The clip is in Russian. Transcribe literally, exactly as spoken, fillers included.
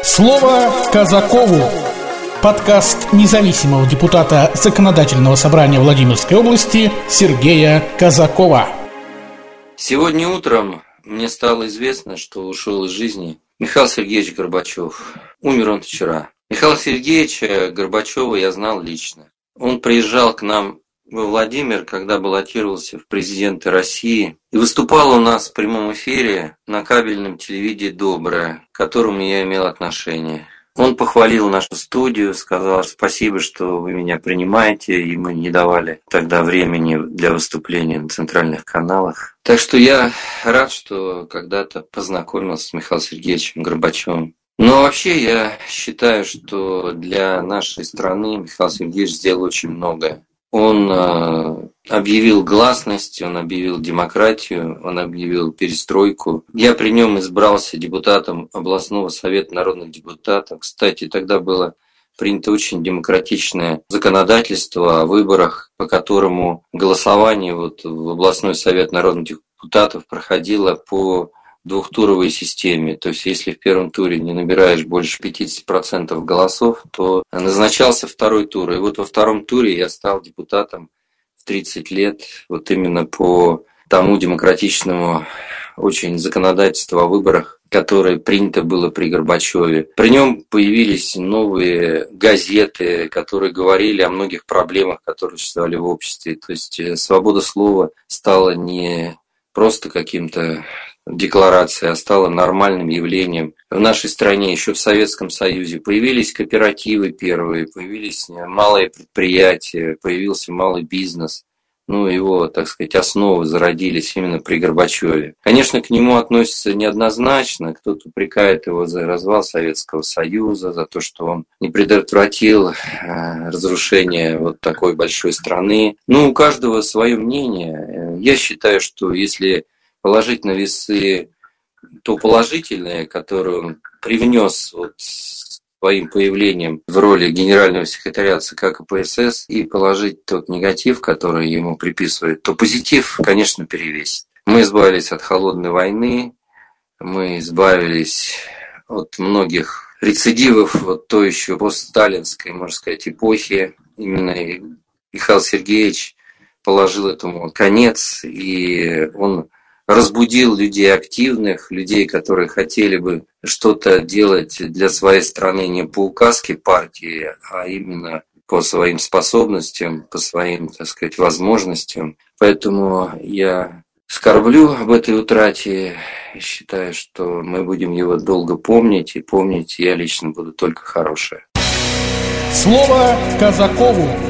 Слово Казакову. Подкаст независимого депутата Законодательного собрания Владимирской области Сергея Казакова. Сегодня утром мне стало известно, что ушел из жизни Михаил Сергеевич Горбачев. Умер он вчера. Михаила Сергеевича Горбачева я знал лично. Он приезжал к нам во Владимир, когда баллотировался в президенты России, и выступал у нас в прямом эфире на кабельном телевидении «Доброе», к которому я имел отношение. Он похвалил нашу студию, сказал спасибо, что вы меня принимаете, и мы не давали тогда времени для выступления на центральных каналах. Так что я рад, что когда-то познакомился с Михаилом Сергеевичем Горбачевым. Но вообще я считаю, что для нашей страны Михаил Сергеевич сделал очень многое. Он э, объявил гласность, он объявил демократию, он объявил перестройку. Я при нем избрался депутатом областного совета народных депутатов. Кстати, тогда было принято очень демократичное законодательство о выборах, по которому голосование вот в областной совет народных депутатов проходило по двухтуровой системе. То есть, если в первом туре не набираешь больше пятьдесят процентов голосов, то назначался второй тур. И вот во втором туре я стал депутатом в тридцать лет, вот именно по тому демократичному очень законодательству о выборах, которое принято было при Горбачеве. При нем появились новые газеты, которые говорили о многих проблемах, которые существовали в обществе. То есть, свобода слова стала не просто каким-то декларация, а стала нормальным явлением. В нашей стране, еще в Советском Союзе, появились кооперативы первые, появились малые предприятия, появился малый бизнес. Ну, его, так сказать, основы зародились именно при Горбачеве. Конечно, к нему относятся неоднозначно. Кто-то упрекает его за развал Советского Союза, за то, что он не предотвратил разрушение вот такой большой страны. Ну, у каждого свое мнение. Я считаю, что если положить на весы то положительное, которое он привнес вот своим появлением в роли генерального секретаря ЦК КПСС, и положить тот негатив, который ему приписывают, то позитив, конечно, перевесит. Мы избавились от холодной войны, мы избавились от многих рецидивов вот той еще постсталинской, можно сказать, эпохи. Именно Михаил Сергеевич положил этому конец, и он разбудил людей активных, людей, которые хотели бы что-то делать для своей страны не по указке партии, а именно по своим способностям, по своим, так сказать, возможностям. Поэтому я скорблю об этой утрате и считаю, что мы будем его долго помнить, и помнить я лично буду только хорошее. Слово Казакову.